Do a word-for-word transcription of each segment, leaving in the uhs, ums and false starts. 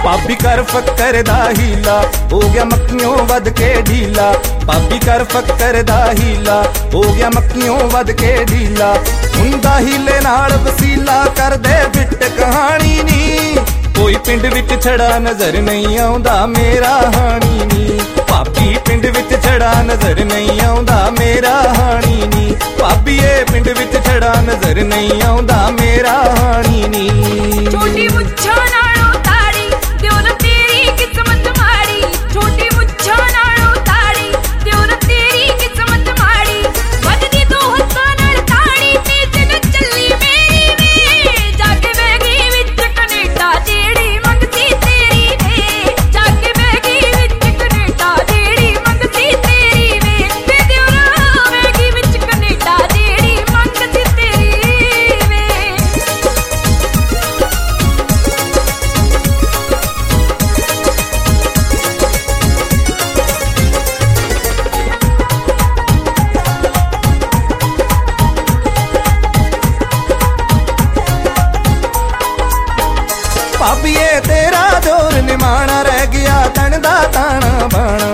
भाभी कर फक्कर दा हीला हो गया मक्खियों वध के ढीला। भाभी कर फक्कर दा हीला हो गया मक्खियों वध के ढीला। हुंदा हीले नाल वसीला कर दे बिट कहानी नी। कोई पिंड विच छड़ा नजर नहीं आउंदा मेरा हानी नी। भाभी पिंड विच छड़ा नजर नहीं आउंदा मेरा हानी नी। भाभी ए पिंड विच छड़ा नजर नहीं आउंदा मेरा हानी नी। छोटी मुच्छां नालों ताड़ी दियोर तेरी किस्मत माड़ी। छोटी मुच्छां नालों ताड़ी दियोर तेरी किस्मत माड़ी। वजदी दो हत्थां नाल ताड़ी तेज न चली मेरी वे। जाके बह गई विच कनेडा जेड़ी मंगती तेरी वे। जाके बह गई विच कनेडा जेड़ी मंगती तेरी वे। ते दियोर बह गई विच कनेडा जेड़ी मंगती तेरी वे। भाभी ए तेरा जोर निमाना रह गया तन दा ताना बाना।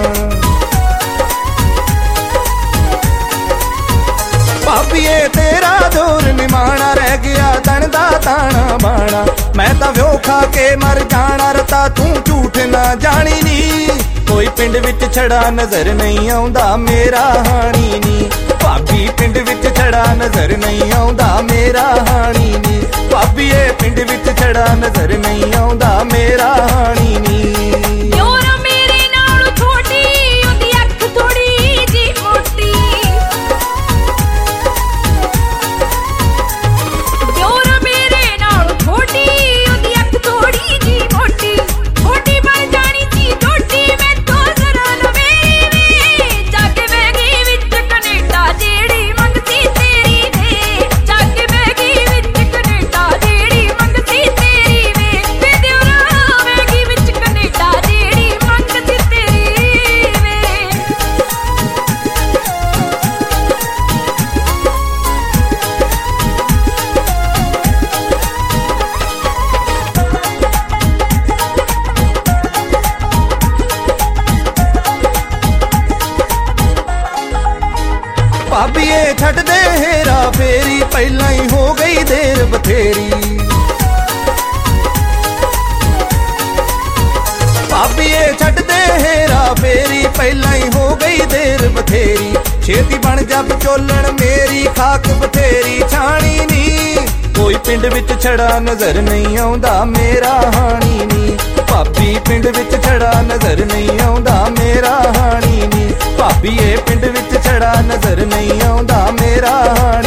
भाभी ए तेरा जोर निमाना रह गया तन दा ताना बाना। मैं तां व्यो खा के मर जाना रता तू झूठ ना जानी नी। कोई पिंड विच छड़ा नजर नहीं आउंदा मेरा हानी नी। भाभी पिंड विच छड़ा नजर नहीं आउंदा मेरा हानी नी। भाभी ए पिंड विच छड़ा नजर नहीं आउंदा मेरा हानी नी। दियोर मेरे नालों छोटी उदी अख थोड़ी जी मोटी। दियोर मेरे नालों छोटी उदी अख थोड़ी जी मोटी। छोटी बन जानी सी छोटी मैं तो जरा न मेरी वे। जाके बह गई विच कनेडा जेड़ी मंगती तेरी वे। जाके बह गई विच कनेडा जेड़ी मंगती तेरी वे। ते दियोर बह गई विच कनेडा जेड़ी मंगती तेरी वे। भाभी ए छड़ दे हेरा फेरी पहला ही हो गई देर बथेरी। भाभी ए छड़ दे हेरा फेरी पहला ही हो गई देर बथेरी। छेती बन जा विचोलण मेरी खाक बथेरी छाणी नी। कोई पिंड विच छड़ा नजर नहीं आउंदा मेरा हानी नी। भाभी पिंड विच छड़ा नजर नहीं आउंदा मेरा हानी नी। भाभी ए पिंड विच छड़ा नजर नहीं आउंदा मेरा हानी